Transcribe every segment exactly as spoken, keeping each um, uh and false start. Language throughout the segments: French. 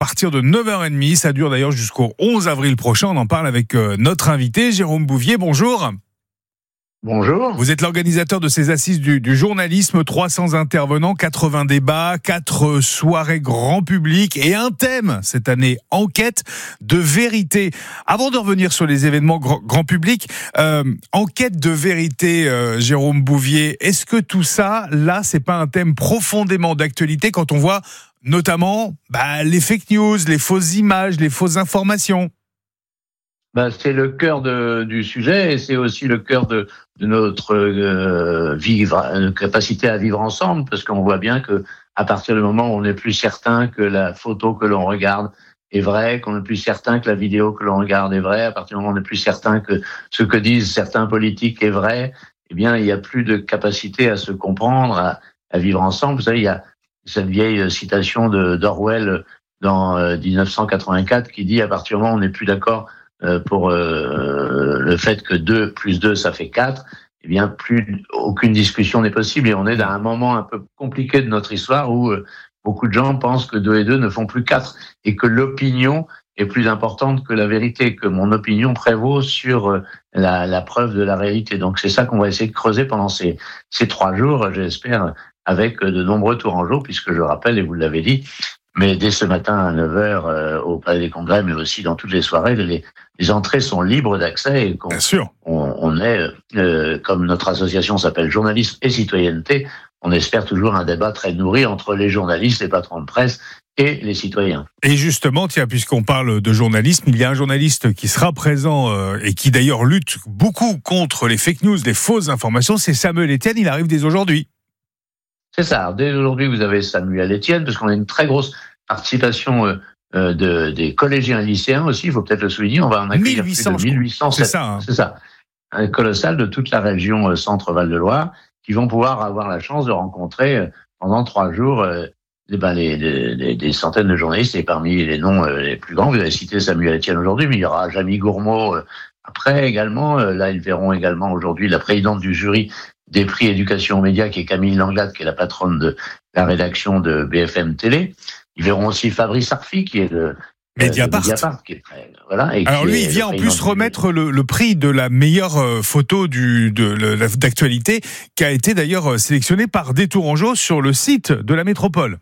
partir de neuf heures trente. Ça dure d'ailleurs jusqu'au onze avril prochain. On en parle avec euh, notre invité, Jérôme Bouvier. Bonjour. Bonjour. Vous êtes l'organisateur de ces assises du, du journalisme, trois cents intervenants, quatre-vingts débats, quatre soirées grand public et un thème cette année, enquête de vérité. Avant de revenir sur les événements grand, grand public, euh, enquête de vérité, euh, Jérôme Bouvier, est-ce que tout ça, là, c'est pas un thème profondément d'actualité quand on voit notamment bah, les fake news, les fausses images, les fausses informations? Ben, c'est le cœur de, du sujet et c'est aussi le cœur de, de notre euh, vivre, euh, capacité à vivre ensemble, parce qu'on voit bien que à partir du moment où on n'est plus certain que la photo que l'on regarde est vraie, qu'on n'est plus certain que la vidéo que l'on regarde est vraie, à partir du moment où on n'est plus certain que ce que disent certains politiques est vrai, eh bien, il n'y a plus de capacité à se comprendre, à, à vivre ensemble. Vous savez, il y a cette vieille citation de, d'Orwell dans euh, dix-neuf cent quatre-vingt-quatre qui dit à partir du moment où on n'est plus d'accord pour euh, le fait que deux plus deux, ça fait quatre, eh bien, plus aucune discussion n'est possible. Et on est dans un moment un peu compliqué de notre histoire où euh, beaucoup de gens pensent que deux et deux ne font plus quatre et que l'opinion est plus importante que la vérité, que mon opinion prévaut sur euh, la, la preuve de la réalité. Donc, c'est ça qu'on va essayer de creuser pendant ces, ces trois jours, j'espère, avec de nombreux tourangeaux, puisque je rappelle, et vous l'avez dit, mais dès ce matin à neuf heures euh, au Palais des Congrès, mais aussi dans toutes les soirées, les, les entrées sont libres d'accès. Et qu'on, Bien sûr. On, on est, euh, comme notre association s'appelle Journalisme et Citoyenneté, on espère toujours un débat très nourri entre les journalistes, les patrons de presse et les citoyens. Et justement, tiens, puisqu'on parle de journalisme, il y a un journaliste qui sera présent euh, et qui d'ailleurs lutte beaucoup contre les fake news, les fausses informations, c'est Samuel Etienne, il arrive dès aujourd'hui. C'est ça. Dès aujourd'hui, vous avez Samuel Etienne, parce qu'on a une très grosse participation euh, de, des collégiens et lycéens aussi, il faut peut-être le souligner. On va en accueillir plus de mille huit cents. C'est ça. Hein. C'est ça. Un colossal de toute la région euh, Centre-Val-de-Loire, qui vont pouvoir avoir la chance de rencontrer euh, pendant trois jours euh, eh ben, les, les, les, des centaines de journalistes. Et parmi les noms euh, les plus grands, vous avez cité Samuel Etienne aujourd'hui, mais il y aura Jamie Gourmaud euh, après également. Euh, là, ils verront également aujourd'hui la présidente du jury des prix éducation aux médias, qui est Camille Langlade, qui est la patronne de la rédaction de B F M Télé. Ils verront aussi Fabrice Arfi, qui est de Mediapart. Euh, Mediapart qui est très, voilà, et Alors qui lui, il vient en plus remettre le, le prix de la meilleure euh, photo du, de, le, d'actualité, qui a été d'ailleurs sélectionné par des tourangeaux sur le site de la métropole.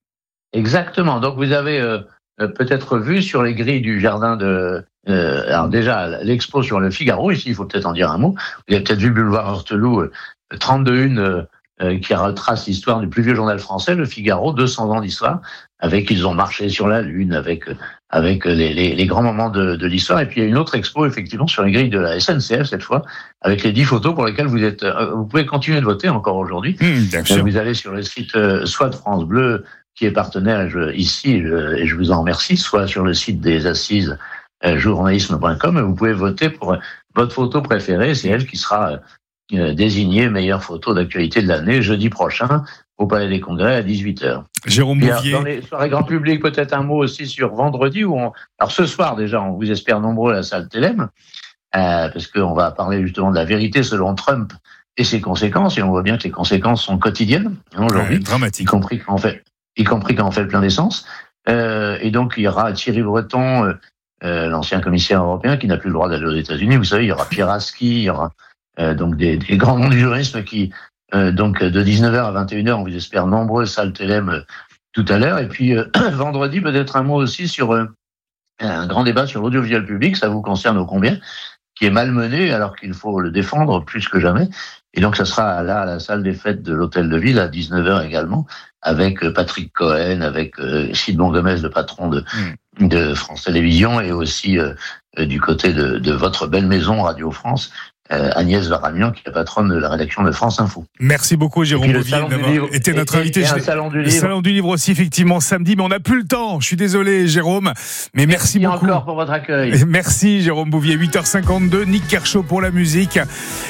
Exactement. Donc vous avez euh, peut-être vu sur les grilles du jardin de... Euh, alors déjà, l'expo sur le Figaro, ici, il faut peut-être en dire un mot. Vous avez peut-être vu Boulevard Heurteloup, euh, trente-deux une euh, euh, qui retrace l'histoire du plus vieux journal français, le Figaro, deux cents ans d'histoire, avec ils ont marché sur la Lune, avec avec les, les, les grands moments de, de l'histoire. Et puis il y a une autre expo, effectivement, sur les grilles de la S N C F, cette fois, avec les dix photos pour lesquelles vous êtes... Euh, vous pouvez continuer de voter encore aujourd'hui. Mmh, bien sûr. Vous allez sur le site euh, soit de France Bleu, qui est partenaire je, ici, je, et je vous en remercie, soit sur le site des assises euh, journalisme point com, vous pouvez voter pour euh, votre photo préférée, c'est elle qui sera euh, désignée meilleure photo d'actualité de l'année, jeudi prochain, au Palais des Congrès à dix-huit heures. Jérôme Bouvier. Dans les soirées grand public, peut-être un mot aussi sur vendredi, où on... alors ce soir déjà, on vous espère nombreux à la salle Télém, euh, parce qu'on va parler justement de la vérité selon Trump et ses conséquences, et on voit bien que les conséquences sont quotidiennes hein, aujourd'hui, ouais, dramatique. y compris quand on fait, y compris quand on fait le plein d'essence. Euh, et donc il y aura Thierry Breton, euh, euh, l'ancien commissaire européen, qui n'a plus le droit d'aller aux États-Unis. Vous savez, il y aura Pierre Aski, il y aura euh, donc des, des grands noms du jurisme qui Euh, donc de dix-neuf heures à vingt et une heures, on vous espère nombreux salles Télém euh, tout à l'heure. Et puis euh, vendredi, peut-être un mot aussi sur euh, un grand débat sur l'audiovisuel public, ça vous concerne ô combien, qui est malmené alors qu'il faut le défendre plus que jamais. Et donc ça sera là à la salle des fêtes de l'Hôtel de Ville à dix-neuf heures également, avec Patrick Cohen, avec euh, Sidon Gomez, le patron de, mmh. de France Télévisions, et aussi euh, du côté de, de votre belle maison Radio France, Euh, Agnès Varagnan, qui est la patronne de la rédaction de France Info. Merci beaucoup, Jérôme Bouvier, d'avoir été notre et, invité. Et un salon du livre. Le salon du livre aussi, effectivement, samedi, mais on n'a plus le temps. Je suis désolé, Jérôme, mais merci, merci beaucoup. encore pour votre accueil. Merci, Jérôme Bouvier. huit heures cinquante-deux, Nick Kershaw pour la musique.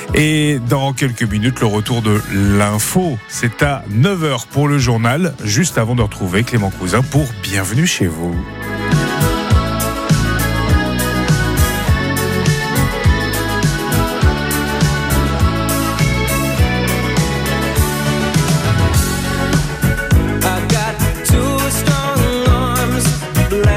Et dans quelques minutes, le retour de l'info. C'est à neuf heures pour le journal, juste avant de retrouver Clément Cousin pour Bienvenue chez vous. I've got two strong arms.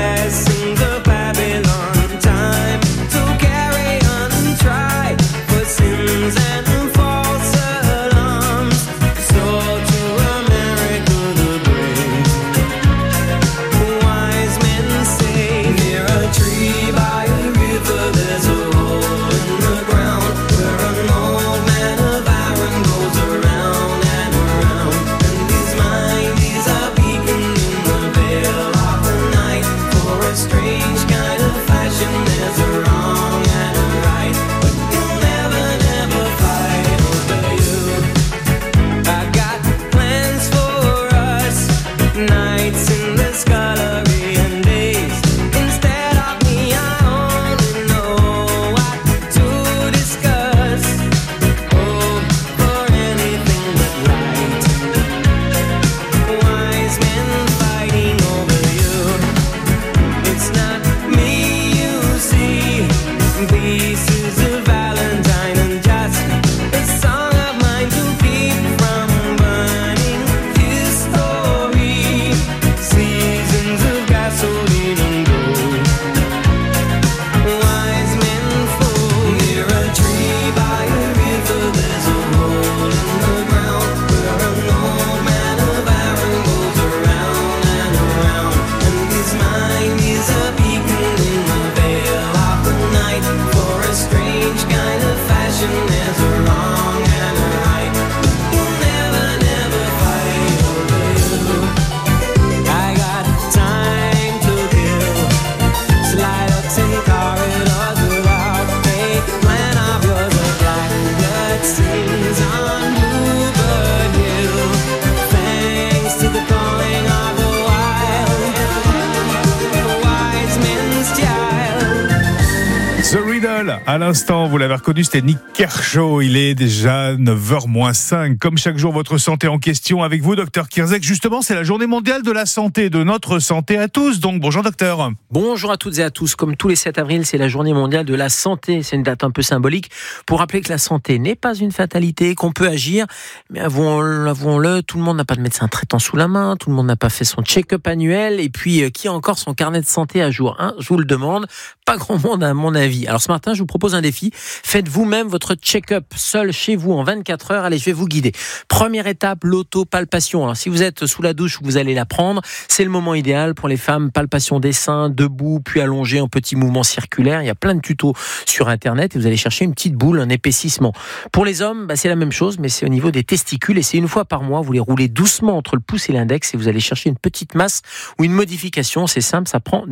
mondial. À l'instant, vous l'avez reconnu, c'était Nick Kershaw. Il est déjà neuf heures moins cinq. Comme chaque jour, votre santé en question avec vous, docteur Kierzek. Justement, c'est la journée mondiale de la santé, de notre santé à tous. Donc, bonjour docteur. Bonjour à toutes et à tous. Comme tous les sept avril, c'est la journée mondiale de la santé. C'est une date un peu symbolique pour rappeler que la santé n'est pas une fatalité, qu'on peut agir. Mais avouons-le, avouons-le, tout le monde n'a pas de médecin traitant sous la main, tout le monde n'a pas fait son check-up annuel. Et puis, euh, qui a encore son carnet de santé à jour, hein? Je vous le demande. Pas grand monde à mon avis. Alors ce matin, je vous propose un défi. Faites vous-même votre check-up seul chez vous en vingt-quatre heures. Allez, je vais vous guider. Première étape, l'autopalpation. Alors si vous êtes sous la douche ou vous allez la prendre, c'est le moment idéal pour les femmes. Palpation des seins, debout, puis allongé en petits mouvements circulaires. Il y a plein de tutos sur Internet et vous allez chercher une petite boule, un épaississement. Pour les hommes, bah, c'est la même chose, mais c'est au niveau des testicules et c'est une fois par mois. Vous les roulez doucement entre le pouce et l'index et vous allez chercher une petite masse ou une modification. C'est simple, ça prend